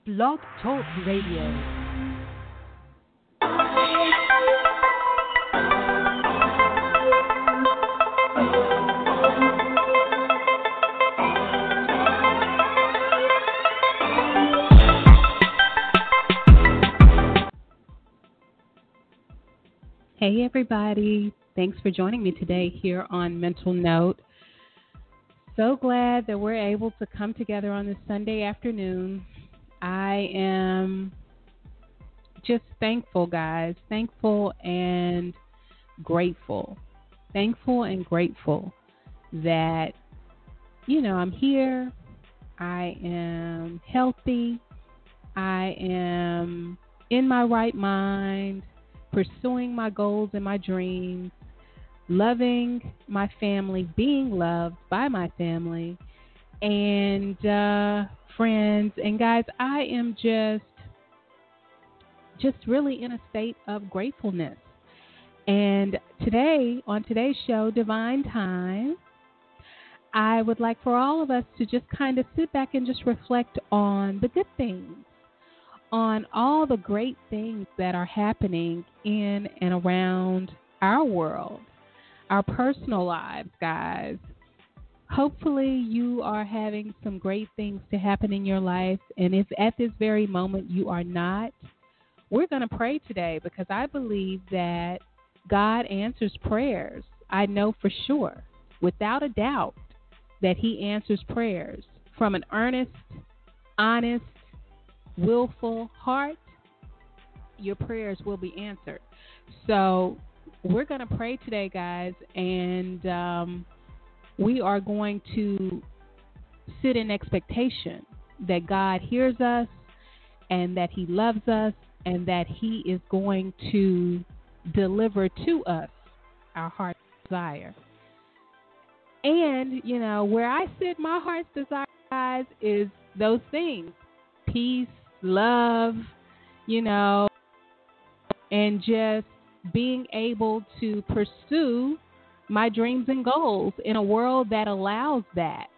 Blog Talk Radio. Hey everybody, thanks for joining me today here on Mental Note. So glad that we're able to come together on this Sunday afternoon. I am just thankful, guys, thankful and grateful. Thankful and grateful that, I'm here, I am healthy, I am in my right mind, pursuing my goals and my dreams, loving my family, being loved by my family, and friends. And guys, I am just really in a state of gratefulness. And today, on today's show, Divine Time, I would like for all of us to just kind of sit back and just reflect on the good things, on all the great things that are happening in and around our world, our personal lives, guys. Hopefully you are having some great things to happen in your life, and if at this very moment you are not, we're going to pray today because I believe that God answers prayers. I know for sure, without a doubt, that He answers prayers from an earnest, honest, willful heart. Your prayers will be answered. So we're going to pray today, guys, and we are going to sit in expectation that God hears us and that He loves us and that He is going to deliver to us our heart's desire. And, where I sit my heart's desire, guys, is those things: peace, love, and just being able to pursue my dreams and goals in a world that allows that,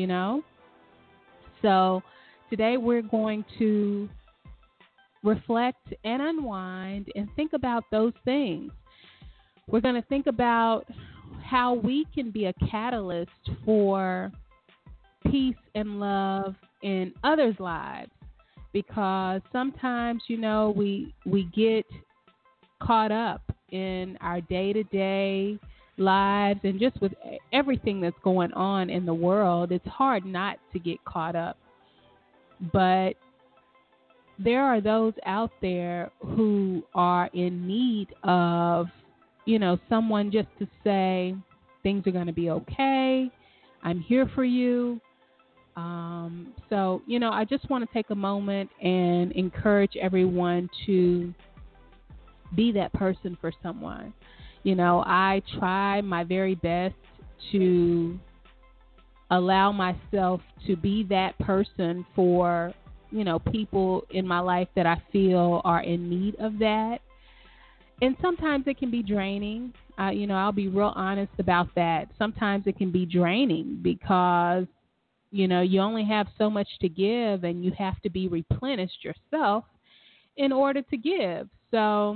So today we're going to reflect and unwind and think about those things. We're going to think about how we can be a catalyst for peace and love in others' lives, because sometimes, we get caught up in our day-to-day lives and just with everything that's going on in the world. It's hard not to get caught up. But there are those out there who are in need of, someone just to say, things are going to be okay. I'm here for you. So, I just want to take a moment and encourage everyone to be that person for someone. I try my very best to allow myself to be that person for, people in my life that I feel are in need of that. And sometimes it can be draining. I'll be real honest about that. Sometimes it can be draining because, you only have so much to give and you have to be replenished yourself in order to give. So,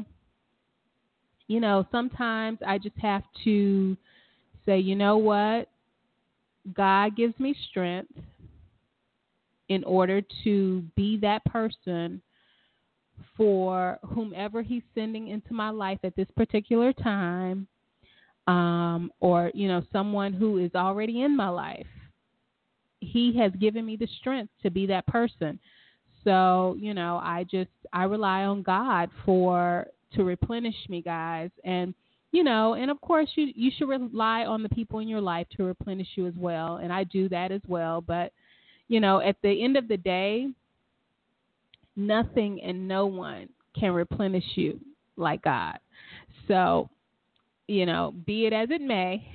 sometimes I just have to say, you know what? God gives me strength in order to be that person for whomever He's sending into my life at this particular time, or, someone who is already in my life. He has given me the strength to be that person. So, I rely on God to replenish me, guys. And, and of course you should rely on the people in your life to replenish you as well. And I do that as well. But, at the end of the day, nothing and no one can replenish you like God. So, be it as it may,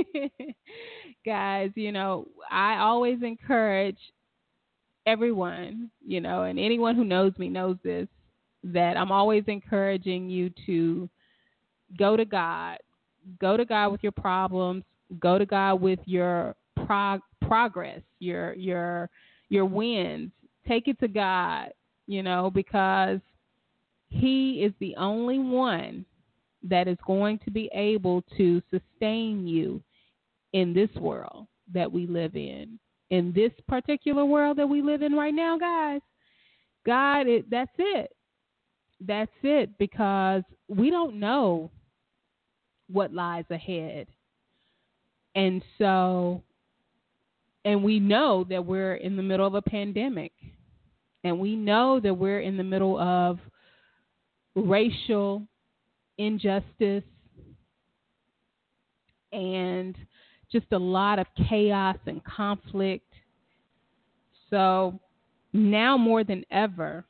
guys, I always encourage everyone, and anyone who knows me knows this, that I'm always encouraging you to go to God with your problems, go to God with your progress, your wins. Take it to God because he is the only one that is going to be able to sustain you in this world that we live in. In this particular world that we live in right now, guys, that's it. That's it, because we don't know what lies ahead. And we know that we're in the middle of a pandemic. And we know that we're in the middle of racial injustice and just a lot of chaos and conflict. So now more than ever,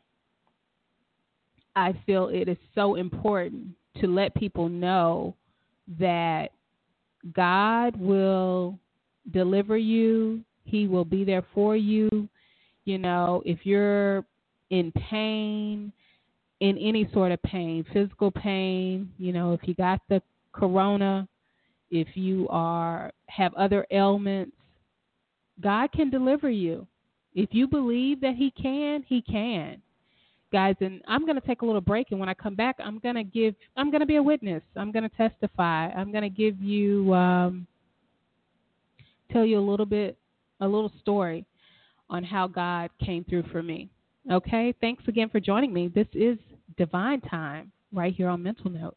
I feel it is so important to let people know that God will deliver you. He will be there for you. If you're in pain, in any sort of pain, physical pain, if you got the corona, if you have other ailments, God can deliver you. If you believe that He can, He can. Guys, and I'm going to take a little break, and when I come back, I'm going to be a witness. I'm going to testify. I'm going to give you, tell you a little story on how God came through for me. Okay? Thanks again for joining me. This is Divine Time right here on Mental Note.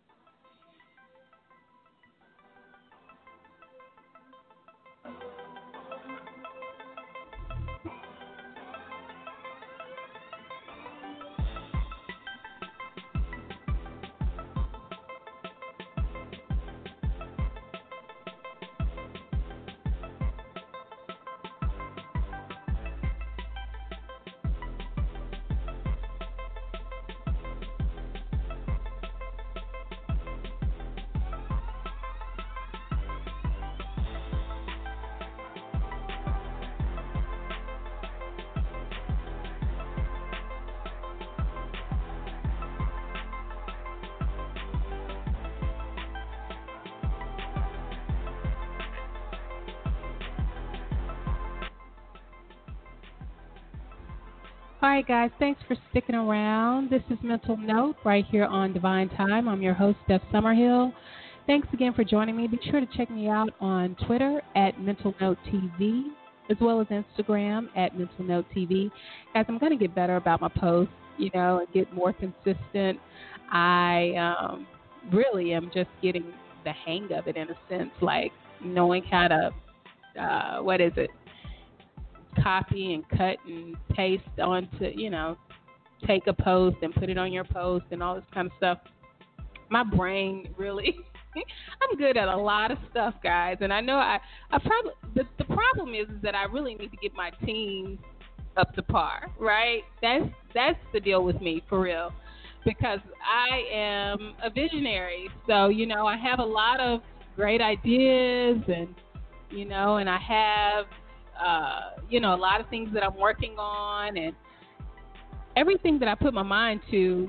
All right, guys, thanks for sticking around. This is Mental Note right here on Divine Time. I'm your host, Steph Summerhill. Thanks again for joining me. Be sure to check me out on Twitter at Mental Note TV, as well as Instagram at Mental Note TV. Guys, I'm going to get better about my posts, and get more consistent. I really am just getting the hang of it in a sense, like knowing how to, copy and cut and paste onto, take a post and put it on your post and all this kind of stuff. My brain really, I'm good at a lot of stuff, guys. And I know I probably, the problem is that I really need to get my team up to par, right? That's the deal with me, for real. Because I am a visionary. So, I have a lot of great ideas and I have, a lot of things that I'm working on, and everything that I put my mind to,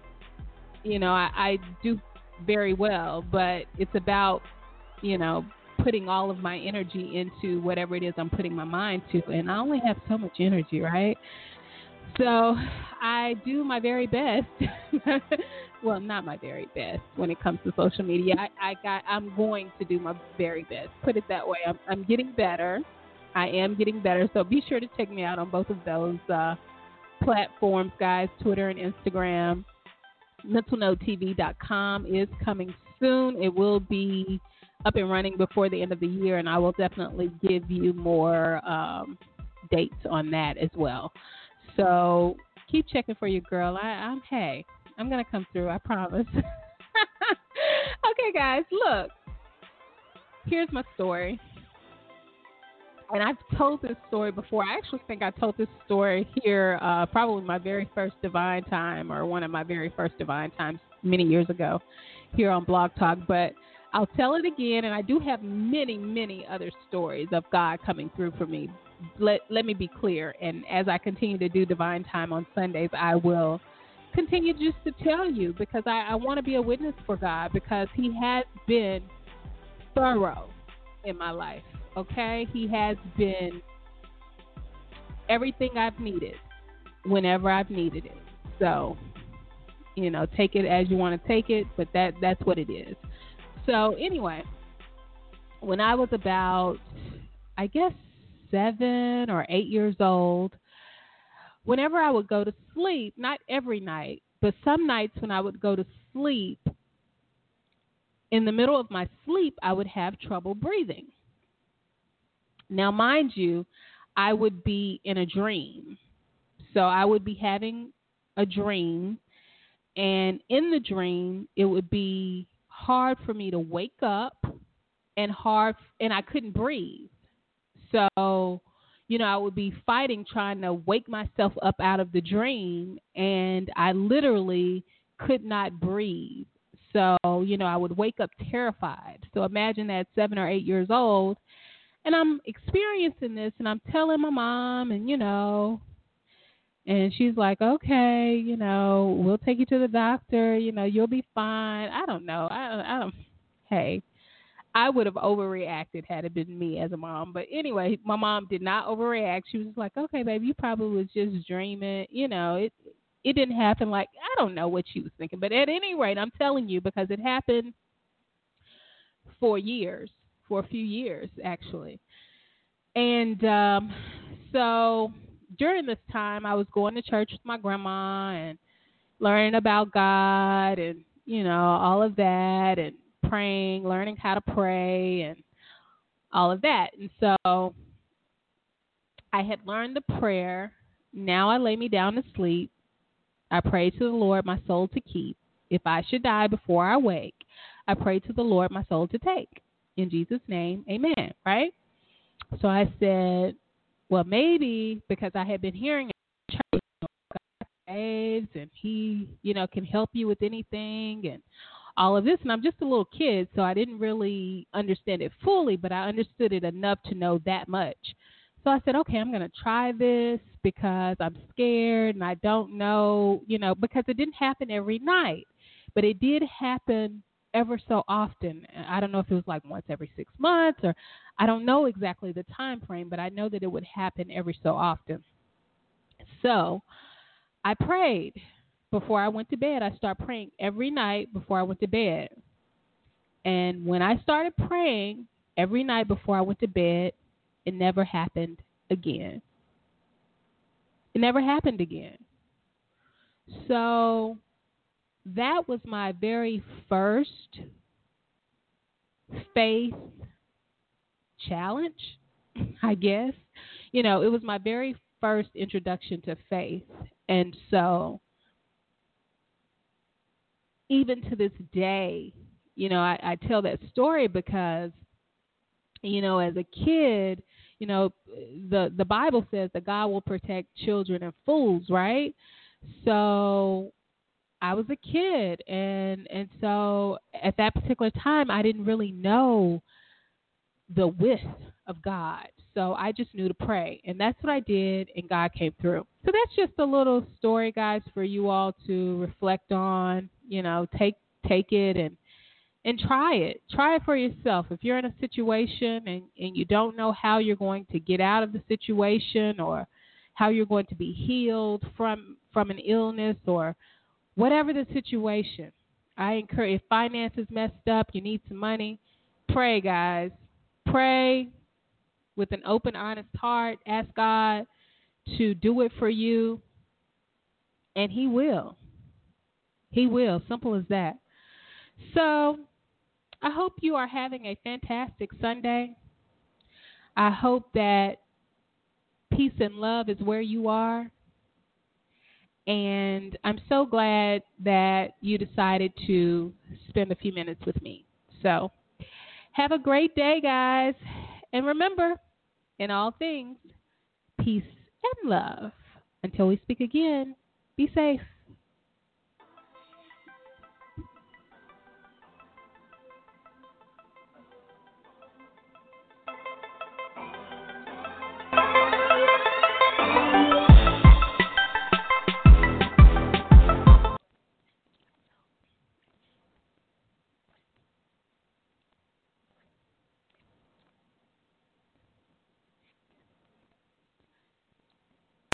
I do very well, but it's about, putting all of my energy into whatever it is I'm putting my mind to, and I only have so much energy, right? So I do my very best. Well, not my very best when it comes to social media. I'm going to do my very best. Put it that way. I'm getting better. I am getting better. So be sure to check me out on both of those platforms, guys, Twitter and Instagram. MentalNoteTV.com is coming soon. It will be up and running before the end of the year, and I will definitely give you more dates on that as well. So keep checking for your girl. I'm going to come through, I promise. Okay, guys, look. Here's my story. And I've told this story before. I actually think I told this story here probably my very first Divine Time, or one of my very first Divine Times many years ago here on Blog Talk. But I'll tell it again, and I do have many, many other stories of God coming through for me. Let me be clear. And as I continue to do Divine Time on Sundays, I will continue just to tell you, because I want to be a witness for God, because He has been thorough in my life. Okay, He has been everything I've needed. whenever I've needed it. So, take it as you want to take it, but that's what it is. So anyway, when I was about, I guess, 7 or 8 years old, whenever I would go to sleep, not every night, but some nights when I would go to sleep, in the middle of my sleep, I would have trouble breathing. Now, mind you, I would be in a dream. So I would be having a dream, and in the dream, it would be hard for me to wake up and I couldn't breathe. So, I would be fighting, trying to wake myself up out of the dream, and I literally could not breathe. So, I would wake up terrified. So imagine that 7 or 8 years old, and I'm experiencing this, and I'm telling my mom, and she's like, okay, we'll take you to the doctor, you'll be fine. I don't know. I don't, hey, I would have overreacted had it been me as a mom. But anyway, my mom did not overreact. She was like, okay, baby, you probably was just dreaming. It didn't happen. Like, I don't know what she was thinking. But at any rate, I'm telling you, because it happened for a few years, actually. And so during this time, I was going to church with my grandma and learning about God and, all of that, and praying, learning how to pray and all of that. And so I had learned the prayer, now I lay me down to sleep. I pray to the Lord my soul to keep. If I should die before I wake, I pray to the Lord my soul to take. In Jesus' name, amen, right? So I said, well, maybe because I had been hearing church, God saves and he, can help you with anything and all of this. And I'm just a little kid, so I didn't really understand it fully, but I understood it enough to know that much. So I said, okay, I'm going to try this because I'm scared and I don't know, because it didn't happen every night, but it did happen ever so often. I don't know if it was like once every 6 months, or I don't know exactly the time frame, but I know that it would happen every so often. So I prayed before I went to bed. I started praying every night before I went to bed. And when I started praying every night before I went to bed, it never happened again. It never happened again. So that was my very first faith challenge, I guess. It was my very first introduction to faith. And so even to this day, I tell that story because, as a kid, the Bible says that God will protect children and fools, right? So I was a kid, and so at that particular time, I didn't really know the width of God. So I just knew to pray, and that's what I did, and God came through. So that's just a little story, guys, for you all to reflect on. Take it and try it. Try it for yourself. If you're in a situation and you don't know how you're going to get out of the situation, or how you're going to be healed from an illness, or whatever the situation, I encourage, if finances messed up, you need some money, pray, guys. Pray with an open, honest heart. Ask God to do it for you, and He will. He will. Simple as that. So I hope you are having a fantastic Sunday. I hope that peace and love is where you are. And I'm so glad that you decided to spend a few minutes with me. So have a great day, guys. And remember, in all things, peace and love. Until we speak again, be safe.